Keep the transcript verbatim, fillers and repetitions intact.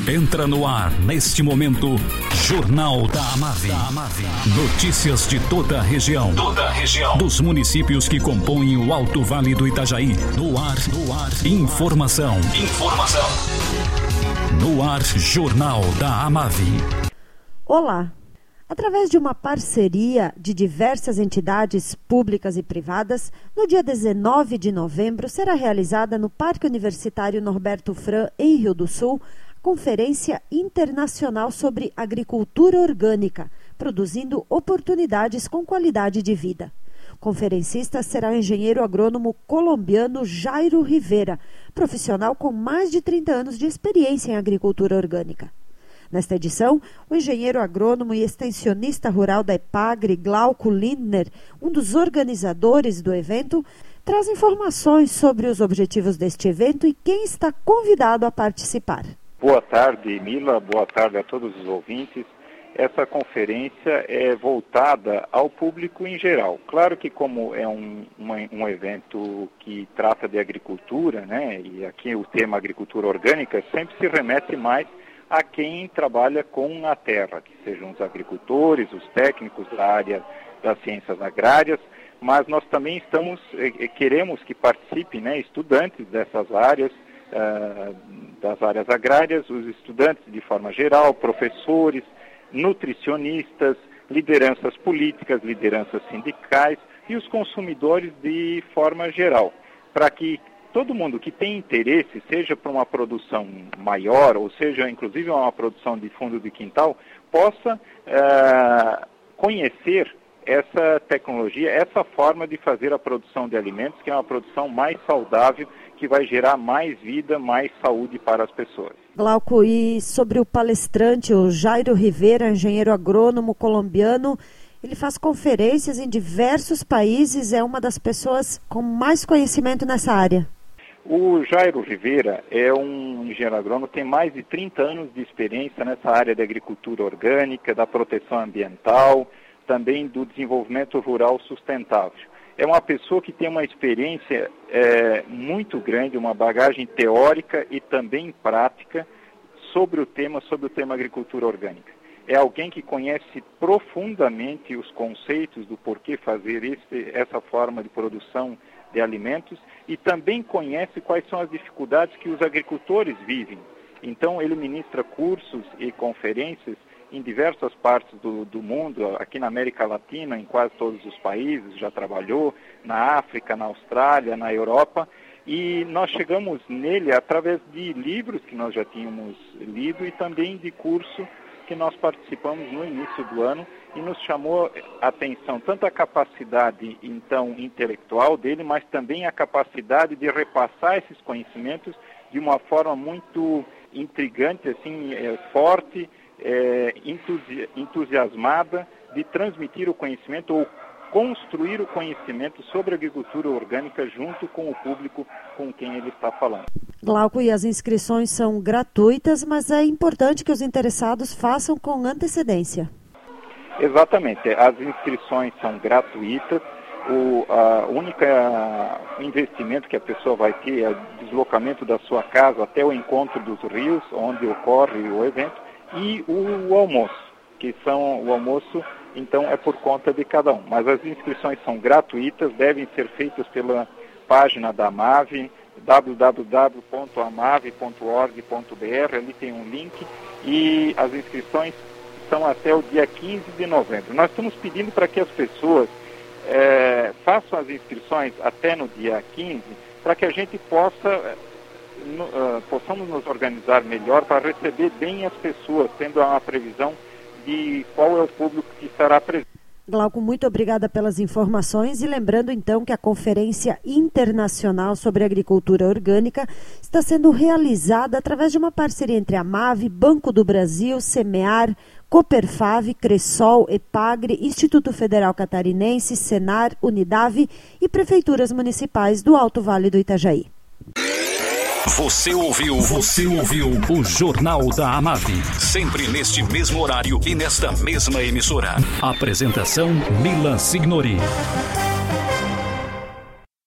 Entra no ar, neste momento, Jornal da Amave. Notícias de toda a região. Toda a região. Dos municípios que compõem o Alto Vale do Itajaí. No ar, no ar. Informação. Informação. No ar, Jornal da Amave. Olá. Através de uma parceria de diversas entidades públicas e privadas, no dia dezenove de novembro será realizada no Parque Universitário Norberto Fran, em Rio do Sul, Conferência Internacional sobre Agricultura Orgânica, produzindo oportunidades com qualidade de vida. Conferencista será o engenheiro agrônomo colombiano Jairo Rivera, profissional com mais de trinta anos de experiência em agricultura orgânica. Nesta edição, o engenheiro agrônomo e extensionista rural da EPAGRE, Glauco Lindner, um dos organizadores do evento, traz informações sobre os objetivos deste evento e quem está convidado a participar. Boa tarde, Mila. Boa tarde a todos os ouvintes. Essa conferência é voltada ao público em geral. Claro que como é um, uma, um evento que trata de agricultura, né, e aqui o tema agricultura orgânica sempre se remete mais a quem trabalha com a terra, que sejam os agricultores, os técnicos da área das ciências agrárias, mas nós também estamos, queremos que participem, né, estudantes dessas áreas, uh, das áreas agrárias, os estudantes de forma geral, professores, nutricionistas, lideranças políticas, lideranças sindicais e os consumidores de forma geral, para que todo mundo que tem interesse, seja para uma produção maior, ou seja, inclusive uma produção de fundo de quintal, possa uh, conhecer essa tecnologia, essa forma de fazer a produção de alimentos, que é uma produção mais saudável, que vai gerar mais vida, mais saúde para as pessoas. Glauco, e sobre o palestrante, o Jairo Rivera, engenheiro agrônomo colombiano, ele faz conferências em diversos países, é uma das pessoas com mais conhecimento nessa área. O Jairo Rivera é um engenheiro agrônomo, tem mais de trinta anos de experiência nessa área da agricultura orgânica, da proteção ambiental, também do desenvolvimento rural sustentável. É uma pessoa que tem uma experiência é, muito grande, uma bagagem teórica e também prática sobre o tema, sobre o tema agricultura orgânica. É alguém que conhece profundamente os conceitos do porquê fazer esse, essa forma de produção de alimentos e também conhece quais são as dificuldades que os agricultores vivem. Então, ele ministra cursos e conferências em diversas partes do, do mundo, aqui na América Latina, em quase todos os países, já trabalhou, na África, na Austrália, na Europa, e nós chegamos nele através de livros que nós já tínhamos lido e também de curso que nós participamos no início do ano e nos chamou a atenção tanto a capacidade, então, intelectual dele, mas também a capacidade de repassar esses conhecimentos de uma forma muito intrigante, assim, é, forte, É, entusi- entusiasmada de transmitir o conhecimento ou construir o conhecimento sobre a agricultura orgânica junto com o público com quem ele está falando. Glauco, e as inscrições são gratuitas, mas é importante que os interessados façam com antecedência. Exatamente, as inscrições são gratuitas, o a única investimento que a pessoa vai ter é o deslocamento da sua casa até o encontro dos rios, onde ocorre o evento, e o, o almoço, que são o almoço, então é por conta de cada um. Mas as inscrições são gratuitas, devem ser feitas pela página da Amave, w w w ponto amave ponto org ponto b r, ali tem um link, e as inscrições são até o dia quinze de novembro. Nós estamos pedindo para que as pessoas é, façam as inscrições até no dia quinze, para que a gente possa... No, uh, possamos nos organizar melhor para receber bem as pessoas, tendo uma previsão de qual é o público que estará presente. Glauco, muito obrigada pelas informações e lembrando então que a Conferência Internacional sobre Agricultura Orgânica está sendo realizada através de uma parceria entre a Amave, Banco do Brasil, Semear, Coperfave, Cressol, EPAGRE, Instituto Federal Catarinense, Senar, Unidave e Prefeituras Municipais do Alto Vale do Itajaí. Você ouviu, você ouviu o Jornal da Amave, sempre neste mesmo horário e nesta mesma emissora. Apresentação Mila Signori.